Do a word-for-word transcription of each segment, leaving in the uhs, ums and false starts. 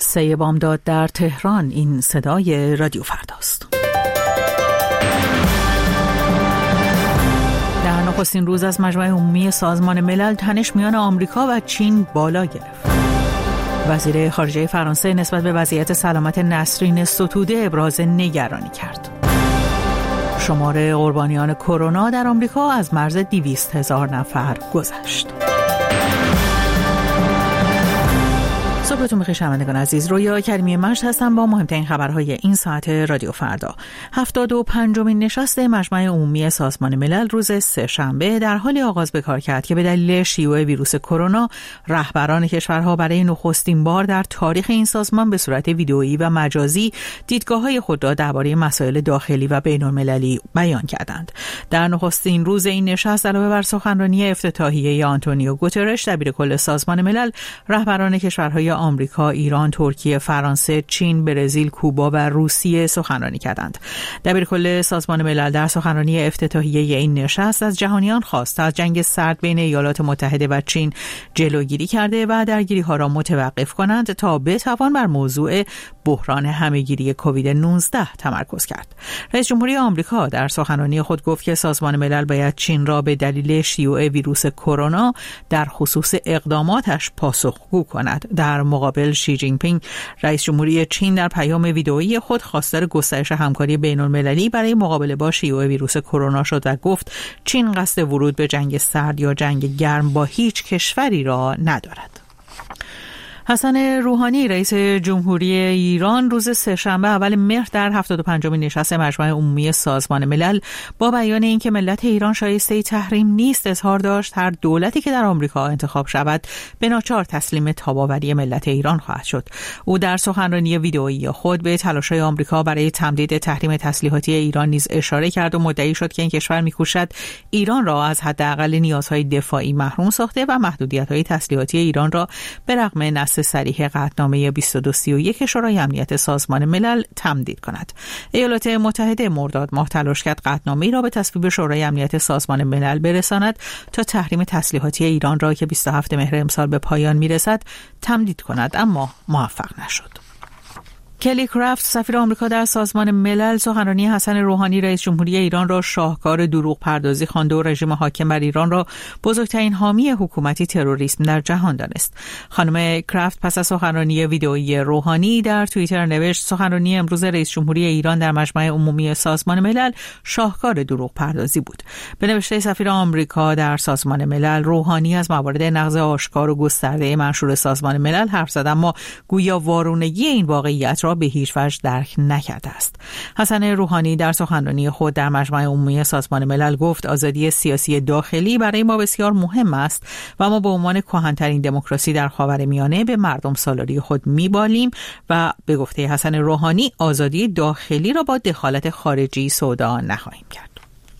سه بامداد در تهران. این صدای رادیو فرداست. در نخستین روز از مجمع عمومی سازمان ملل تنش میان آمریکا و چین بالا گرفت. وزیر خارجه فرانسه نسبت به وضعیت سلامت نسرین ستوده ابراز نگرانی کرد. شمار قربانیان کرونا در آمریکا از مرز دویست هزار نفر گذشت. صبحتون بخیر شنوندگان عزیز. رویا کریمی مجد هستم با مهمترین خبرهای این ساعت رادیو فردا. هفتاد و پنجمین نشست مجمع عمومی سازمان ملل روز سه‌شنبه در حالی آغاز به کار کرد که به دلیل شیوع ویروس کرونا رهبران کشورها برای نخستین بار در تاریخ این سازمان به صورت ویدئویی و مجازی دیدگاه‌های خود را درباره مسائل داخلی و بین‌المللی بیان کردند. در نخستین روز این نشست علاوه بر سخنرانی افتتاحیه آنتونیو گوترش دبیرکل سازمان ملل، رهبران کشورهای آمریکا، ایران، ترکیه، فرانسه، چین، برزیل، کوبا و روسیه سخنرانی کردند. دبیرکل سازمان ملل در سخنرانی افتتاحیه این نشست از جهانیان خواست از جنگ سرد بین ایالات متحده و چین جلوگیری کرده و درگیری‌ها را متوقف کنند تا بتوان بر موضوع بحران همه‌گیری کووید نوزده تمرکز کرد. رئیس جمهوری آمریکا در سخنرانی خود گفت که سازمان ملل باید چین را به دلیل شیوع ویروس کرونا در خصوص اقداماتش پاسخگو کند. در مقابل شی جین پینگ رئیس جمهوری چین در پیام ویدئویی خود خواستار گسترش همکاری بین‌المللی برای مقابله با شیوع ویروس کرونا شد و گفت چین قصد ورود به جنگ سرد یا جنگ گرم با هیچ کشوری را ندارد. حسن روحانی رئیس جمهوری ایران روز سه‌شنبه اول مهر در هفتاد و پنجمین نشست مجمع عمومی سازمان ملل با بیان اینکه ملت ایران شایسته تحریم نیست اظهار داشت هر دولتی که در آمریکا انتخاب شود به ناچار تسلیم تاب‌آوری ملت ایران خواهد شد. او در سخنرانی ویدئویی خود به تلاش‌های آمریکا برای تمدید تحریم تسلیحاتی ایران نیز اشاره کرد و مدعی شد که این کشور می‌کوشد ایران را از حداقل نیازهای دفاعی محروم ساخته و محدودیت‌های تسلیحاتی ایران را به رغم نص صریح قطعنامه بیست و دو سی و یک شورای امنیت سازمان ملل تمدید کند. ایالات متحده مرداد ماه تلاش کرد قطعنامه‌ای را به تصویب شورای امنیت سازمان ملل برساند تا تحریم تسلیحاتی ایران را که بیست و هفتم مهر امسال به پایان میرسد تمدید کند، اما موفق نشد. کلی کرافت سفیر آمریکا در سازمان ملل سخنرانی حسن روحانی رئیس جمهوری ایران را شاهکار دروغ پردازی خوانده و رژیم حاکم بر ایران را بزرگترین حامی حکومتی تروریسم در جهان دانست. خانم کرافت پس از سخنرانی ویدئویی روحانی در توییتر نوشت سخنرانی امروز رئیس جمهوری ایران در مجمع عمومی سازمان ملل شاهکار دروغ پردازی بود. به نوشته سفیر آمریکا در سازمان ملل، روحانی از موارد نقض آشکار و گسترده منشور سازمان ملل حرف زد، اما گویا وارونگی این واقعیت را به هیچ وجه درک نکرده است. حسن روحانی در سخنرانی خود در مجمع عمومی سازمان ملل گفت آزادی سیاسی داخلی برای ما بسیار مهم است و ما به عنوان کهن‌ترین دموکراسی در خاورمیانه به مردم سالاری خود میبالیم و به گفته حسن روحانی آزادی داخلی را با دخالت خارجی سودا نخواهیم کرد.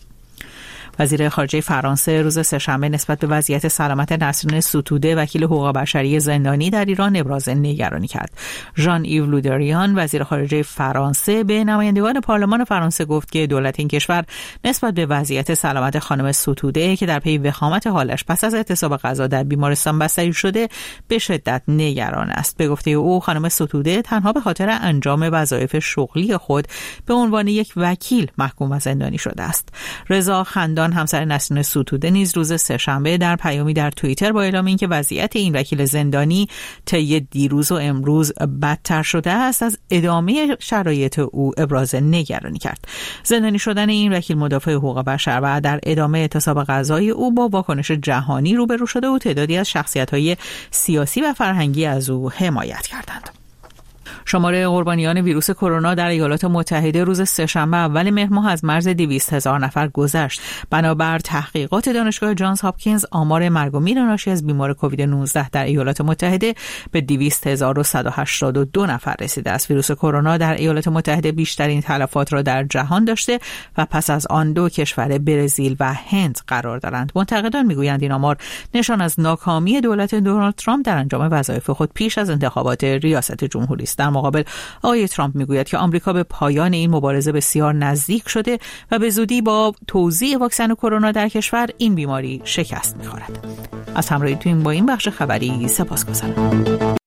وزیر خارجه فرانسه روز سه‌شنبه نسبت به وضعیت سلامت نسرین ستوده وکیل حقوق بشری زندانی در ایران ابراز نگرانی کرد. ژان ایو لودریان وزیر خارجه فرانسه به نمایندگان پارلمان فرانسه گفت که دولت این کشور نسبت به وضعیت سلامت خانم ستوده که در پی وخامت حالش پس از اعتصاب غذا در بیمارستان بستری شده به شدت نگران است. به گفته او خانم ستوده تنها به خاطر انجام وظایف شغلی خود به عنوان یک وکیل محکوم و زندانی شده است. رضا خندان همسر نسرین ستوده نیز روز سه‌شنبه در پیامی در توییتر با اعلام اینکه وضعیت این وکیل زندانی طی دیروز و امروز بدتر شده است از ادامه شرایط او ابراز نگرانی کرد. زندانی شدن این وکیل مدافع حقوق بشر و در ادامه اعتصاب غذایی او با واکنش جهانی روبرو شده و تعدادی از شخصیت‌های سیاسی و فرهنگی از او حمایت کردند. شمار قربانیان ویروس کرونا در ایالات متحده روز سه‌شنبه اول مهر ماه از مرز دویست هزار نفر گذشت. بنابر تحقیقات دانشگاه جانز هاپکینز آمار مرگ و میر ناشی از بیمار کووید نوزده در ایالات متحده به دویست هزار و صد و هشتاد و دو نفر رسیده است. ویروس کرونا در ایالات متحده بیشترین تلفات را در جهان داشته و پس از آن دو کشور برزیل و هند قرار دارند. منتقدان میگویند این آمار نشان از ناکامی دولت دونالد ترامپ در انجام وظایف خود پیش از انتخابات ریاست جمهوری است. در مقابل آقای ترامپ میگوید که آمریکا به پایان این مبارزه بسیار نزدیک شده و به زودی با توزیع واکسن کرونا در کشور این بیماری شکست می‌خورد. از همراهیتون با این بخش خبری سپاسگزارم.